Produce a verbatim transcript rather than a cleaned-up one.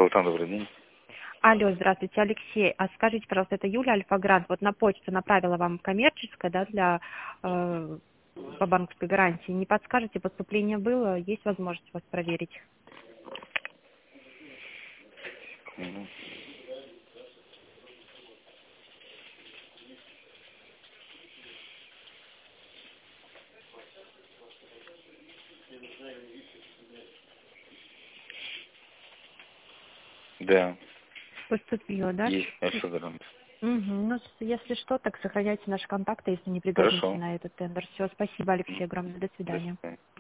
Золотан, добрый день. Алло, здравствуйте, Алексей. А скажите, пожалуйста, это Юля Альфа-Грант. Вот на почту направила вам коммерческое, да, для э, по банковской гарантии. Не подскажете, поступление было? Есть возможность вас проверить? Мгм. Да, Поступило, да? есть Альфа-Грант. Угу. Ну, с- если что, так сохраняйте наши контакты, если не пригласите Хорошо. на этот тендер. Все, спасибо, Алексей, огромное. До До свидания. свидания.